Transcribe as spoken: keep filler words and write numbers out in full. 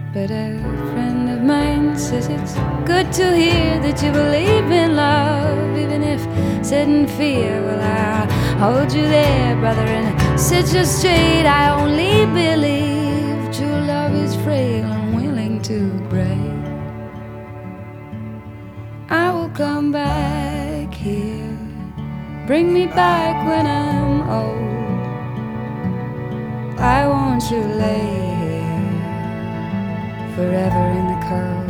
But a friend of mine says it's good to hear that you believe in love, even if set in fear. Well, I'll hold you there, brother, and set you straight. I only believe true love is frail and willing to break. I will come back here, bring me back when I'm old. I want you lay here forever in the cold.